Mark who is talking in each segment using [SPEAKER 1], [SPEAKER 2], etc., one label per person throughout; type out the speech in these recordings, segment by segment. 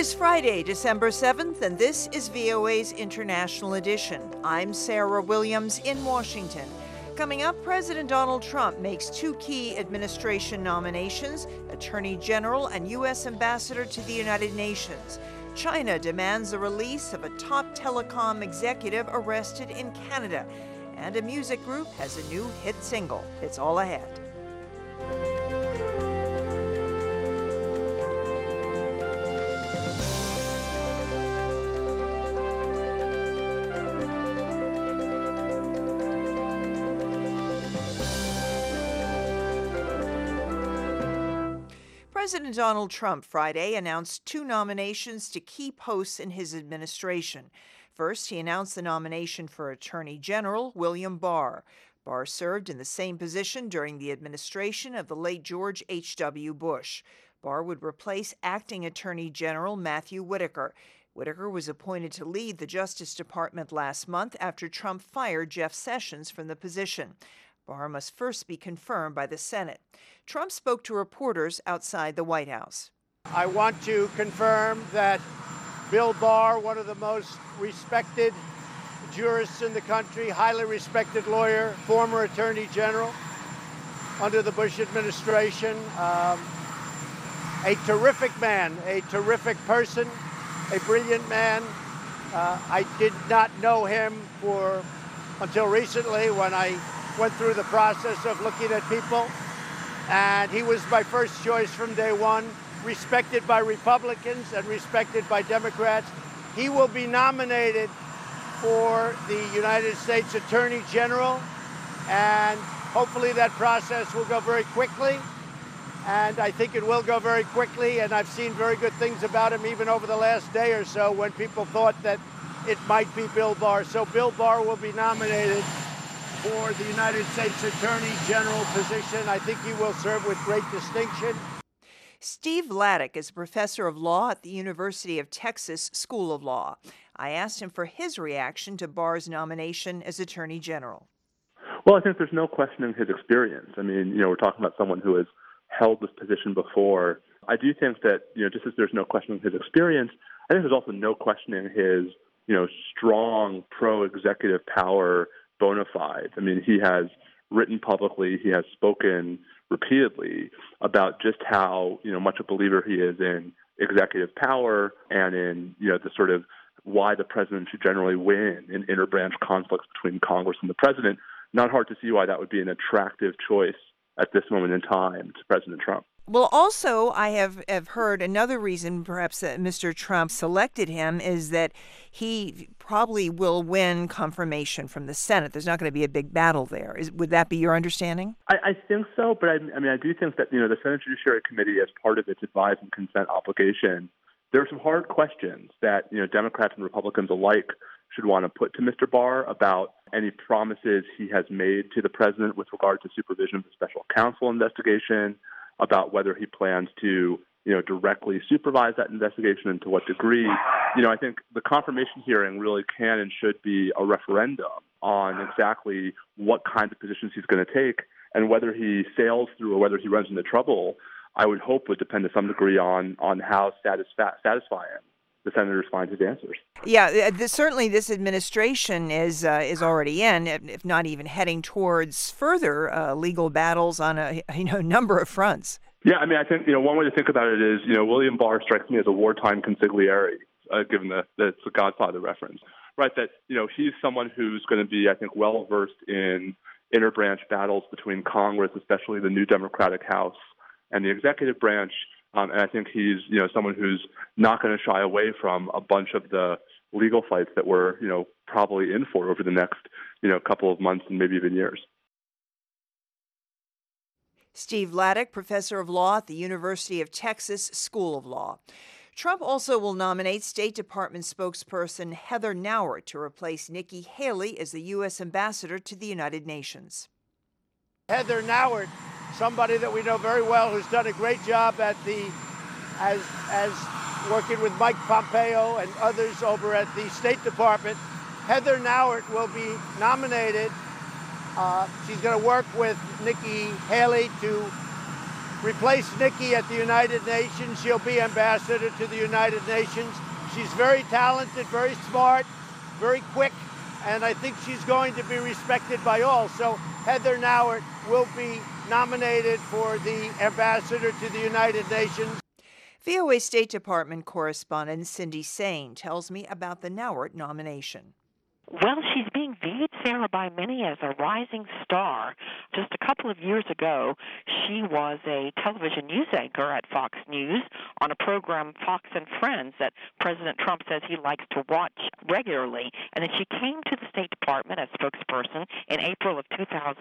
[SPEAKER 1] is Friday, December 7th, and this is VOA's International Edition. I'm Sarah Williams in Washington. Coming up, President Donald Trump makes two key administration nominations, Attorney General and U.S. Ambassador to the United Nations. China demands the release of a top telecom executive arrested in Canada. And a music group has a new hit single. It's all ahead. President Donald Trump Friday announced two nominations to key posts in his administration. First, he announced the nomination for Attorney General William Barr. Barr served in the same position during the administration of the late George H.W. Bush. Barr would replace acting Attorney General Matthew Whitaker. Whitaker was appointed to lead the Justice Department last month after Trump fired Jeff Sessions from the position. Barr must first be confirmed by the Senate. Trump spoke to reporters outside the White House.
[SPEAKER 2] I want to confirm that Bill Barr, one of the most respected jurists in the country, highly respected lawyer, former Attorney General under the Bush administration, a terrific man, a terrific person, a brilliant man. I did not know him until recently when I went through the process of looking at people, and he was my first choice from day one, respected by Republicans and respected by Democrats. He will be nominated for the United States Attorney General, and hopefully that process will go very quickly, and I think it will go very quickly, and I've seen very good things about him even over the last day or so when people thought that it might be Bill Barr. So Bill Barr will be nominated for the United States Attorney General position. I think he will serve with great distinction.
[SPEAKER 1] Steve Vladeck is a professor of law at the University of Texas School of Law. I asked him for his reaction to Barr's nomination as Attorney General.
[SPEAKER 3] Well, I think there's no questioning his experience. I mean, we're talking about someone who has held this position before. I do think that, just as there's no questioning his experience, I think there's also no questioning his, strong pro-executive power bona fide. I mean, he has written publicly, he has spoken repeatedly about just how, much a believer he is in executive power and in, the sort of why the president should generally win in interbranch conflicts between Congress and the president. Not hard to see why that would be an attractive choice at this moment in time to President Trump.
[SPEAKER 1] Well, also, I have heard another reason perhaps that Mr. Trump selected him is that he probably will win confirmation from the Senate. There's not going to be a big battle there. Would that be your understanding?
[SPEAKER 3] I think so, but I do think that, the Senate Judiciary Committee, as part of its advise and consent obligation, there are some hard questions that, Democrats and Republicans alike should want to put to Mr. Barr about any promises he has made to the president with regard to supervision of the special counsel investigation, about whether he plans to, directly supervise that investigation and to what degree. I think the confirmation hearing really can and should be a referendum on exactly what kinds of positions he's going to take, and whether he sails through or whether he runs into trouble, I would hope would depend to some degree on how satisfying the senators find his answers.
[SPEAKER 1] Yeah, certainly this administration is already in, if not even heading towards further legal battles on a number of fronts.
[SPEAKER 3] Yeah, I think one way to think about it is William Barr strikes me as a wartime consigliere, given the Godfather reference, right? That he's someone who's going to be, I think, well versed in interbranch battles between Congress, especially the new Democratic House, and the executive branch. And I think he's, someone who's not going to shy away from a bunch of the legal fights that we're, probably in for over the next, couple of months and maybe even years.
[SPEAKER 1] Steve Vladeck, professor of law at the University of Texas School of Law. Trump also will nominate State Department spokesperson Heather Nauert to replace Nikki Haley as the U.S. ambassador to the United Nations.
[SPEAKER 2] Heather Nauert, somebody that we know very well, who's done a great job at as working with Mike Pompeo and others over at the State Department. Heather Nauert will be nominated. She's going to work with Nikki Haley to replace Nikki at the United Nations. She'll be ambassador to the United Nations. She's very talented, very smart, very quick, and I think she's going to be respected by all. So Heather Nauert will be nominated for the ambassador to the United Nations.
[SPEAKER 1] VOA State Department correspondent Cindy Saine tells me about the Nauert nomination.
[SPEAKER 4] Well, she's being viewed, Sarah, by many as a rising star. Just a couple of years ago, she was a television news anchor at Fox News on a program, Fox and Friends, that President Trump says he likes to watch regularly. And then she came to the State Department as spokesperson in April of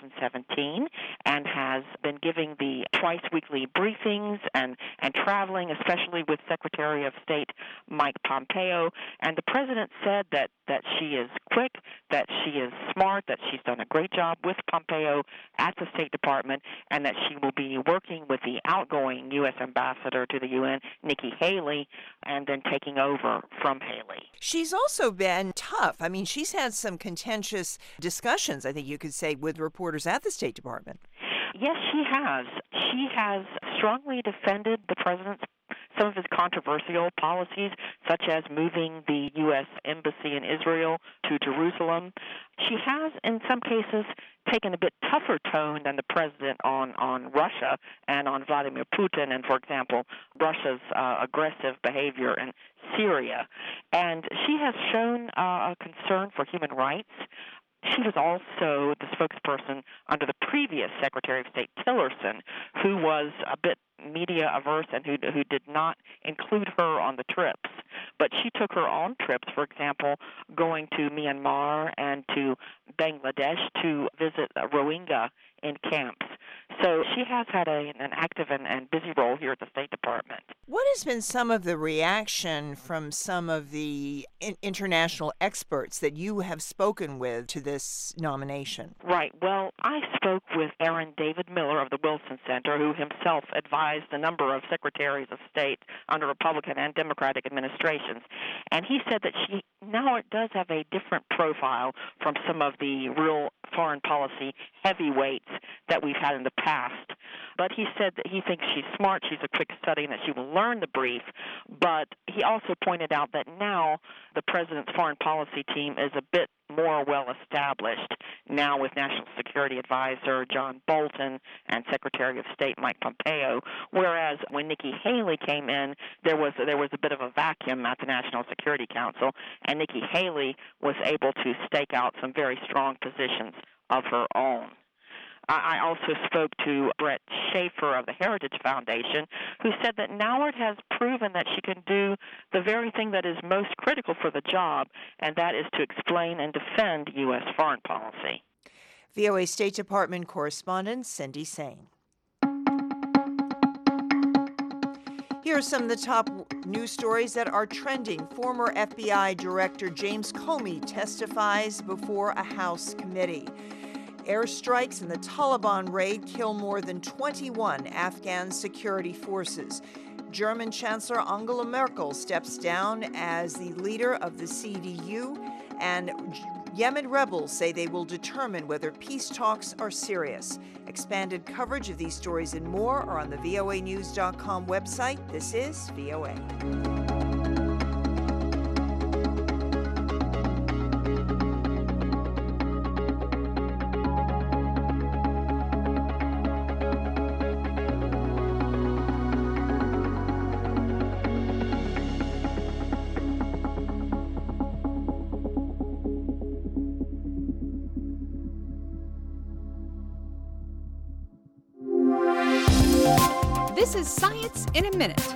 [SPEAKER 4] 2017 and has been giving the twice-weekly briefings and traveling, especially with Secretary of State Mike Pompeo. And the president said that she is quick, that she is smart, that she's done a great job with Pompeo at the State Department, and that she will be working with the outgoing U.S. ambassador to the UN, Nikki Haley, and then taking over from Haley.
[SPEAKER 1] She's also been tough. I mean, she's had some contentious discussions, I think you could say, with reporters at the State Department.
[SPEAKER 4] Yes, she has. She has strongly defended the president's some of his controversial policies, such as moving the U.S. embassy in Israel to Jerusalem. She has, in some cases, taken a bit tougher tone than the president on Russia and on Vladimir Putin and, for example, Russia's aggressive behavior in Syria. And she has shown a concern for human rights. She was also the spokesperson under the previous Secretary of State Tillerson, who was a bit media averse and who did not include her on the trips. But she took her own trips, for example, going to Myanmar and to Bangladesh to visit Rohingya in camps. So she has had an active and busy role here at the State Department.
[SPEAKER 1] What has been some of the reaction from some of the international experts that you have spoken with to this nomination?
[SPEAKER 4] Right. Well, I spoke with Aaron David Miller of the Wilson Center, who himself advised a number of secretaries of state under Republican and Democratic administrations. And he said that she now does have a different profile from some of the real foreign policy heavyweights that we've had in the past. But he said that he thinks she's smart, she's a quick study, and that she will learn the brief. But he also pointed out that now the president's foreign policy team is a bit more well-established now with National Security Advisor John Bolton and Secretary of State Mike Pompeo, whereas when Nikki Haley came in, there was a bit of a vacuum at the National Security Council, and Nikki Haley was able to stake out some very strong positions of her own. I also spoke to Brett Schaefer of the Heritage Foundation, who said that Nauert has proven that she can do the very thing that is most critical for the job, and that is to explain and defend U.S. foreign policy.
[SPEAKER 1] VOA State Department correspondent Cindy Saine. Here are some of the top news stories that are trending. Former FBI Director James Comey testifies before a House committee. Airstrikes and the Taliban raid kill more than 21 Afghan security forces. German Chancellor Angela Merkel steps down as the leader of the CDU, and Yemen rebels say they will determine whether peace talks are serious. Expanded coverage of these stories and more are on the voanews.com website. This is VOA.
[SPEAKER 5] This is Science in a Minute.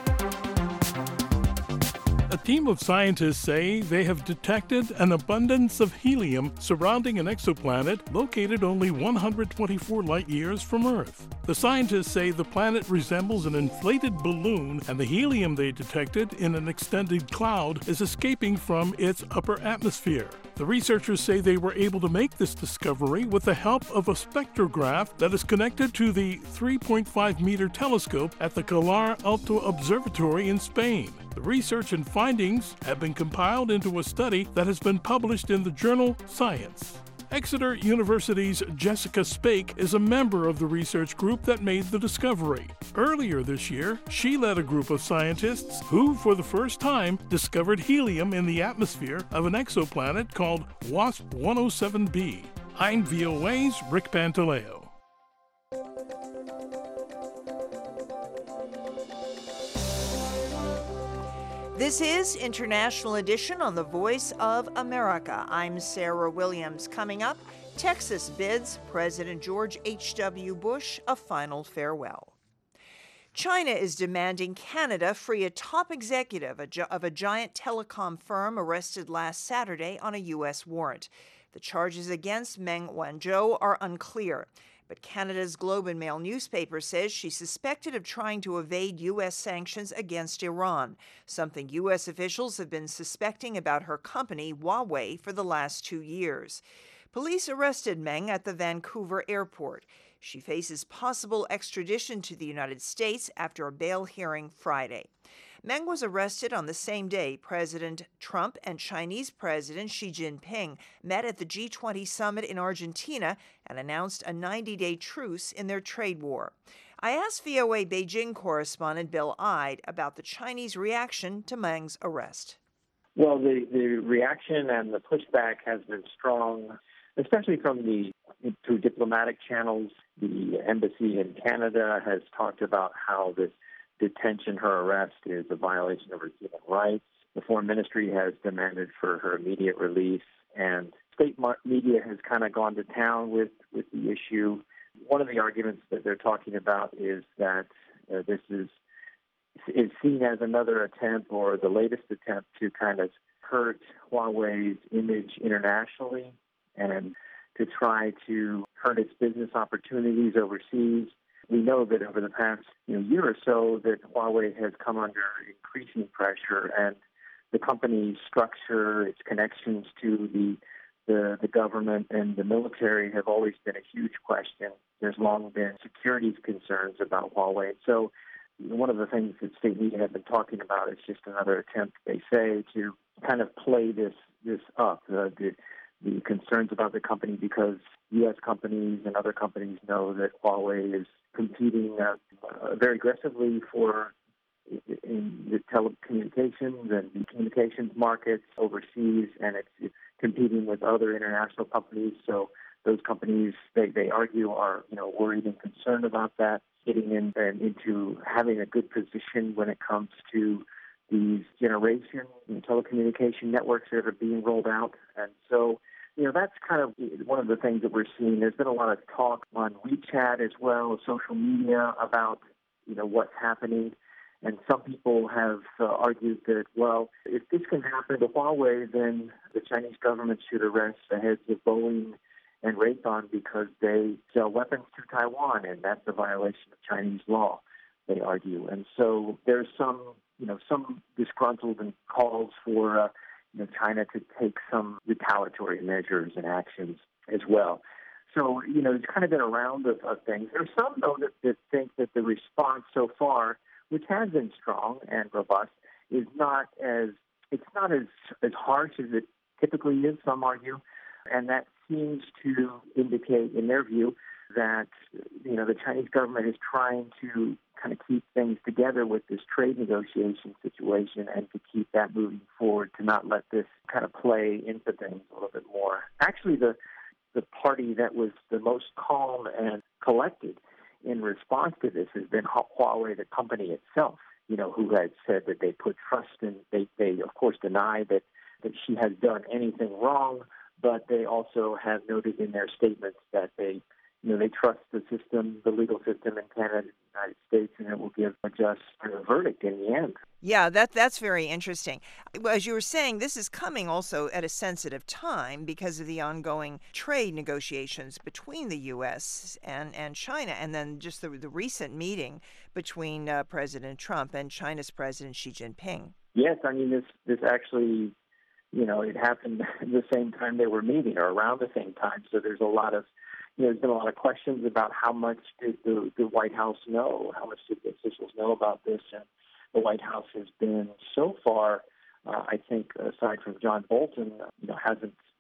[SPEAKER 6] A team of scientists say they have detected an abundance of helium surrounding an exoplanet located only 124 light years from Earth. The scientists say the planet resembles an inflated balloon, and the helium they detected in an extended cloud is escaping from its upper atmosphere. The researchers say they were able to make this discovery with the help of a spectrograph that is connected to the 3.5-meter telescope at the Calar Alto Observatory in Spain. The research and findings have been compiled into a study that has been published in the journal Science. Exeter University's Jessica Spake is a member of the research group that made the discovery. Earlier this year, she led a group of scientists who, for the first time, discovered helium in the atmosphere of an exoplanet called WASP 107b. I'm VOA's Rick Pantaleo.
[SPEAKER 1] This is International Edition on the Voice of America. I'm Sarah Williams. Coming up, Texas bids President George H.W. Bush a final farewell. China is demanding Canada free a top executive of a giant telecom firm arrested last Saturday on a U.S. warrant. The charges against Meng Wanzhou are unclear, but Canada's Globe and Mail newspaper says she's suspected of trying to evade U.S. sanctions against Iran, something U.S. officials have been suspecting about her company, Huawei, for the last 2 years. Police arrested Meng at the Vancouver airport. She faces possible extradition to the United States after a bail hearing Friday. Meng was arrested on the same day President Trump and Chinese President Xi Jinping met at the G20 summit in Argentina and announced a 90-day truce in their trade war. I asked VOA Beijing correspondent Bill Ide about the Chinese reaction to Meng's arrest.
[SPEAKER 7] Well, the reaction and the pushback has been strong, especially through diplomatic channels. The embassy in Canada has talked about how this detention, her arrest, is a violation of her human rights. The Foreign Ministry has demanded for her immediate release, and state media has kind of gone to town with the issue. One of the arguments that they're talking about is that this is seen as another attempt, or the latest attempt, to kind of hurt Huawei's image internationally and to try to hurt its business opportunities overseas. We know that over the past year or so that Huawei has come under increasing pressure, and the company's structure, its connections to the government and the military have always been a huge question. There's long been security concerns about Huawei. So one of the things that state media have been talking about is just another attempt, they say, to kind of play this up, the concerns about the company, because U.S. companies and other companies know that Huawei is competing very aggressively in the telecommunications and the communications markets overseas, and it's competing with other international companies. So those companies, they argue, are worried and concerned about that, getting into having a good position when it comes to these generation telecommunication networks that are being rolled out. And so that's kind of one of the things that we're seeing. There's been a lot of talk on WeChat as well, social media, about what's happening. And some people have argued that, well, if this can happen to Huawei, then the Chinese government should arrest the heads of Boeing and Raytheon because they sell weapons to Taiwan, and that's a violation of Chinese law, they argue. And so there's some disgruntled and calls for China to take some retaliatory measures and actions as well. So, it's kind of been a round of things. There's some, though, that think that the response so far, which has been strong and robust, is not as harsh as it typically is, some argue. And that seems to indicate, in their view, that, the Chinese government is trying to kind of keep things together with this trade negotiation situation and to keep that moving forward, to not let this kind of play into things a little bit more. Actually, the party that was the most calm and collected in response to this has been Huawei, the company itself, who had said that they put trust in, they of course deny that she has done anything wrong, but they also have noted in their statements that they trust the system, the legal system in Canada and the United States, and it will give a just verdict in the end.
[SPEAKER 1] Yeah, that's very interesting. As you were saying, this is coming also at a sensitive time because of the ongoing trade negotiations between the U.S. and China, and then just the recent meeting between President Trump and China's President Xi Jinping.
[SPEAKER 7] Yes, I mean, this actually, it happened at the same time they were meeting, or around the same time, so there's been a lot of questions about how much did the White House know, how much did the officials know about this, and the White House has been so far, I think, aside from John Bolton, hasn't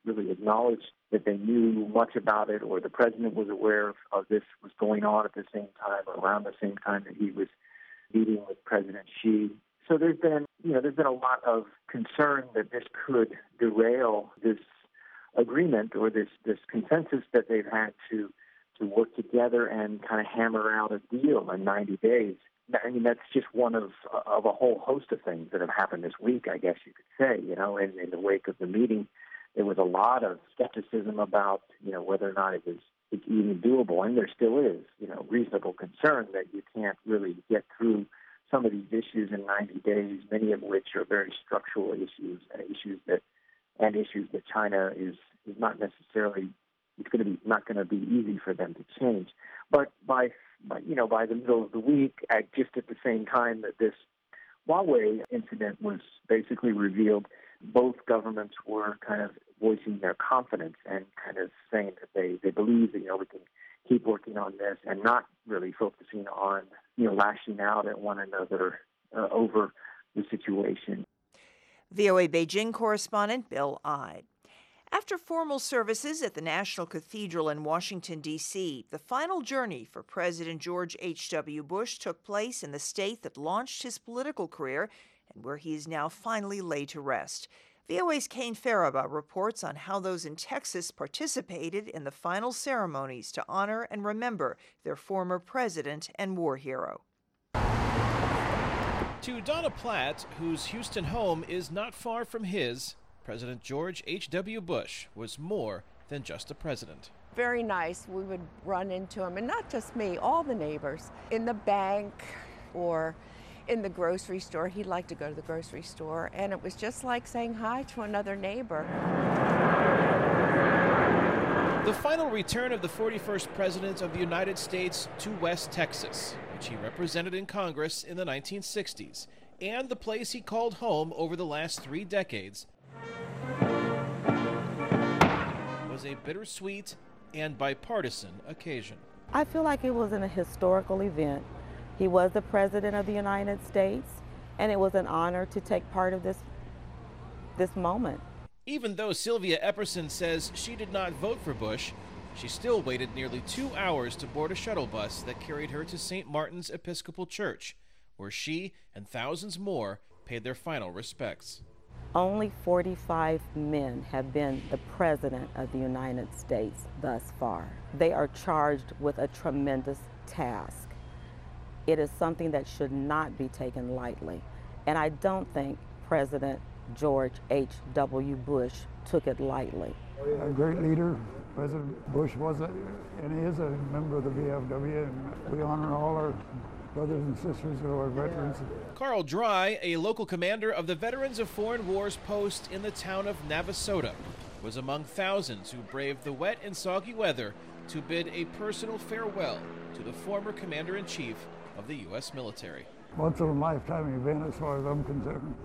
[SPEAKER 7] really acknowledged that they knew much about it, or the president was aware of this was going on at the same time, or around the same time that he was meeting with President Xi. So there's been a lot of concern that this could derail this agreement or this consensus that they've had to work together and kind of hammer out a deal in 90 days. I mean, that's just one of a whole host of things that have happened this week, I guess you could say. In the wake of the meeting, there was a lot of skepticism about, whether or not it's even doable, and there still is, reasonable concern that you can't really get through some of these issues in 90 days, many of which are very structural issues, issues that China is not necessarily, not going to be easy for them to change. But by the middle of the week, just at the same time that this Huawei incident was basically revealed, both governments were kind of voicing their confidence and kind of saying that they believe that, we can keep working on this and not really focusing on, lashing out at one another over the situation.
[SPEAKER 1] VOA Beijing correspondent Bill Ide. After formal services at the National Cathedral in Washington, D.C., the final journey for President George H.W. Bush took place in the state that launched his political career and where he is now finally laid to rest. VOA's Kane Faraba reports on how those in Texas participated in the final ceremonies to honor and remember their former president and war hero.
[SPEAKER 8] To Donna Platt, whose Houston home is not far from his, President George H.W. Bush was more than just a president.
[SPEAKER 9] Very nice. We would run into him, and not just me, all the neighbors. In the bank or in the grocery store. He'd like to go to the grocery store, and it was just like saying hi to another neighbor.
[SPEAKER 8] The final return of the 41st President of the United States to West Texas, which he represented in Congress in the 1960s, and the place he called home over the last 3 decades, was a bittersweet and bipartisan occasion.
[SPEAKER 10] I feel like it was a historical event. He was the President of the United States, and it was an honor to take part of this moment.
[SPEAKER 8] Even though Sylvia Epperson says she did not vote for Bush, she still waited nearly 2 hours to board a shuttle bus that carried her to St. Martin's Episcopal Church, where she and thousands more paid their final respects.
[SPEAKER 10] Only 45 men have been the President of the United States thus far. They are charged with a tremendous task. It is something that should not be taken lightly, and I don't think President George H.W. Bush took it lightly.
[SPEAKER 11] A great leader. President Bush was and he is a member of the VFW, and we honor all our brothers and sisters who are veterans.
[SPEAKER 8] Carl Dry, a local commander of the Veterans of Foreign Wars post in the town of Navasota, was among thousands who braved the wet and soggy weather to bid a personal farewell to the former commander-in-chief of the U.S. military.
[SPEAKER 11] Once in a lifetime event as far as I'm concerned.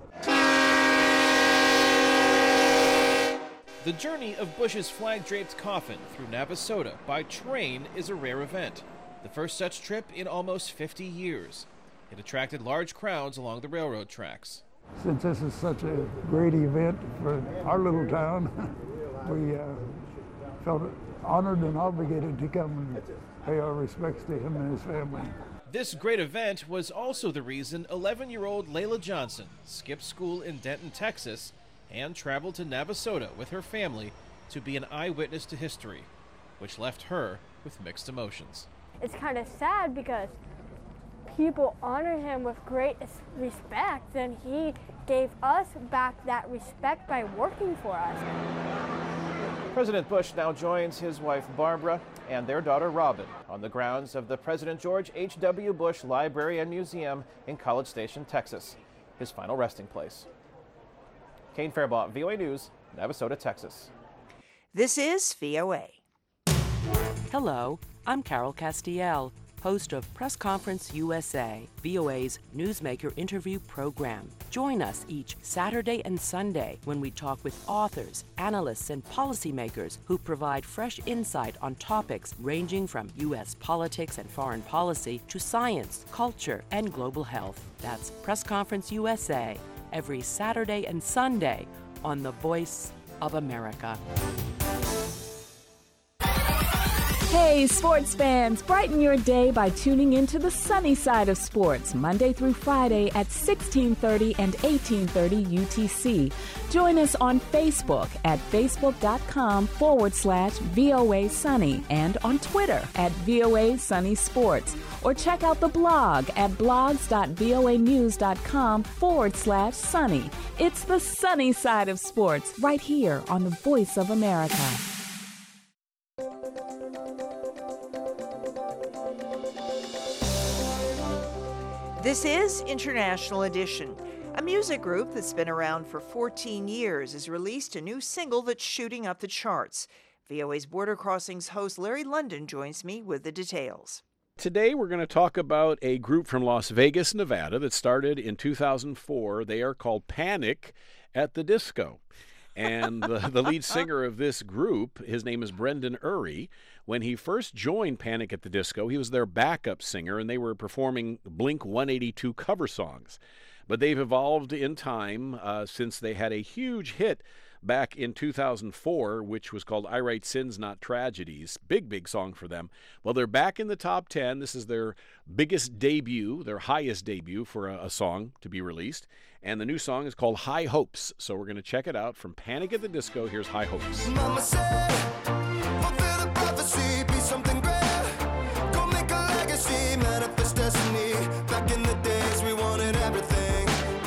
[SPEAKER 8] The journey of Bush's flag-draped coffin through Navasota by train is a rare event, the first such trip in almost 50 years. It attracted large crowds along the railroad tracks.
[SPEAKER 11] Since this is such a great event for our little town, we felt honored and obligated to come and pay our respects to him and his family.
[SPEAKER 8] This great event was also the reason 11-year-old Layla Johnson skipped school in Denton, Texas, and traveled to Navasota with her family to be an eyewitness to history, which left her with mixed emotions.
[SPEAKER 12] It's kind of sad because people honor him with great respect, and he gave us back that respect by working for us.
[SPEAKER 8] President Bush now joins his wife Barbara and their daughter Robin on the grounds of the President George H.W. Bush Library and Museum in College Station, Texas, his final resting place. Kane Faribault, VOA News, Navasota, Texas.
[SPEAKER 1] This is VOA.
[SPEAKER 13] Hello, I'm Carol Castiel, host of Press Conference USA, VOA's newsmaker interview program. Join us each Saturday and Sunday when we talk with authors, analysts, and policymakers who provide fresh insight on topics ranging from U.S. politics and foreign policy to science, culture, and global health. That's Press Conference USA, every Saturday and Sunday on The Voice of America.
[SPEAKER 14] Hey, sports fans, brighten your day by tuning into the sunny side of sports, Monday through Friday at 1630 and 1830 UTC. Join us on Facebook at facebook.com/VOA Sunny and on Twitter at VOA Sunny Sports. Or check out the blog at blogs.voanews.com/sunny. It's the sunny side of sports right here on the Voice of America.
[SPEAKER 1] This is International Edition. A music group that's been around for 14 years has released a new single that's shooting up the charts. VOA's Border Crossings host Larry London joins me with the details.
[SPEAKER 15] Today we're going to talk about a group from Las Vegas, Nevada that started in 2004. They are called Panic at the Disco. And the lead singer of this group, his name is Brendon Urie. When he first joined Panic at the Disco, he was their backup singer, and they were performing Blink-182 cover songs. But they've evolved in time since they had a huge hit back in 2004, which was called I Write Sins, Not Tragedies. Big song for them. Well, they're back in the top 10. This is their biggest debut, their highest debut for a song to be released. And the new song is called High Hopes. So we're going to check it out from Panic at the Disco. Here's High Hopes.
[SPEAKER 16] Mama said, fulfill the prophecy, be something great. Go make a legacy, manifest destiny. Back in the days we wanted everything,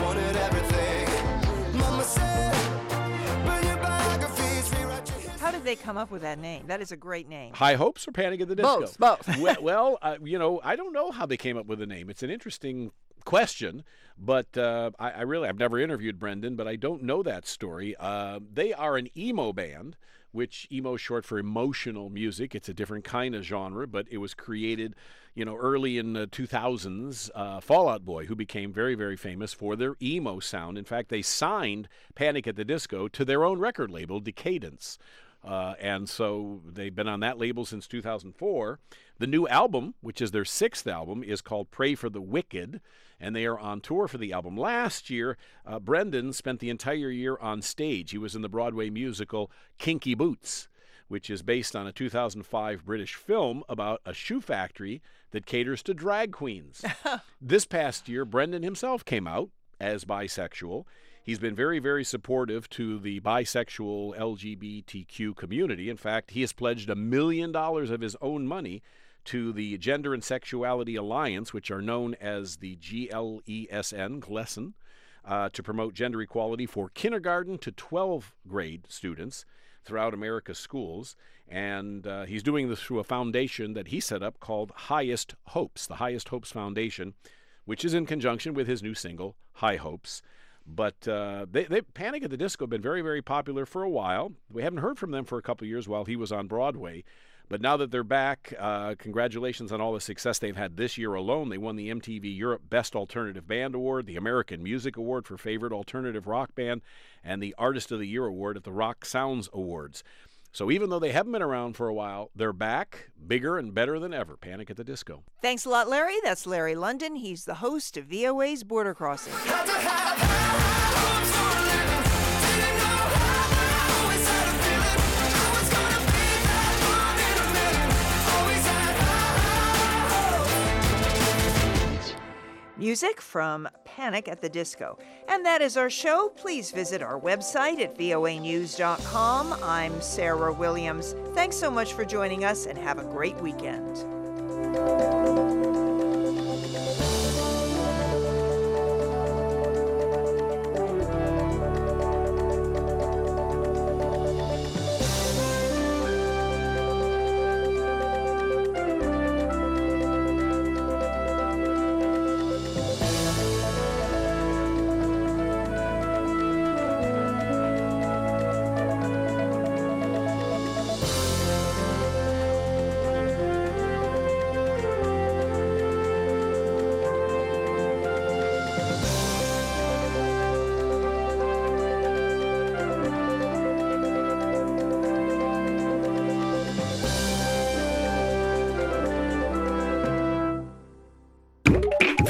[SPEAKER 16] Mama said, burn your biographies, rewrite your history.
[SPEAKER 1] How did they come up with that name? That is a great name.
[SPEAKER 15] High Hopes or Panic at the Disco?
[SPEAKER 1] Both.
[SPEAKER 15] Well, I don't know how they came up with the name. It's an interesting question, but I've never interviewed Brendon, but I don't know that story. They are an emo band, which emo is short for emotional music. It's a different kind of genre, but it was created, early in the 2000s. Fall Out Boy, who became very, very famous for their emo sound. In fact, they signed Panic at the Disco to their own record label, Decadence. And so they've been on that label since 2004. The new album, which is their 6th album, is called Pray for the Wicked, and they are on tour for the album. Last year, Brendon spent the entire year on stage. He was in the Broadway musical Kinky Boots, which is based on a 2005 British film about a shoe factory that caters to drag queens. This past year, Brendon himself came out as bisexual. He's been very, very supportive to the bisexual LGBTQ community. In fact, he has pledged $1 million of his own money to the Gender and Sexuality Alliance, which are known as the GLESN, to promote gender equality for kindergarten to 12th grade students throughout America's schools. And he's doing this through a foundation that he set up called Highest Hopes, the Highest Hopes Foundation, which is in conjunction with his new single, High Hopes. But they Panic at the Disco have been very, very popular for a while. We haven't heard from them for a couple of years while he was on Broadway. But now that they're back, congratulations on all the success they've had this year alone. They won the MTV Europe Best Alternative Band Award, the American Music Award for Favorite Alternative Rock Band, and the Artist of the Year Award at the Rock Sounds Awards. So even though they haven't been around for a while, they're back, bigger and better than ever. Panic at the Disco.
[SPEAKER 1] Thanks a lot, Larry. That's Larry London. He's the host of VOA's Border Crossing. Music from Panic at the Disco. And that is our show. Please visit our website at voanews.com. I'm Sarah Williams. Thanks so much for joining us, and have a great weekend.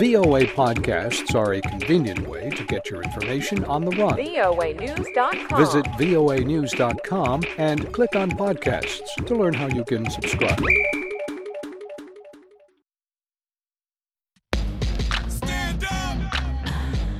[SPEAKER 17] VOA podcasts are a convenient way to get your information on the run.
[SPEAKER 5] voanews.com.
[SPEAKER 17] Visit voanews.com and click on podcasts to learn how you can subscribe.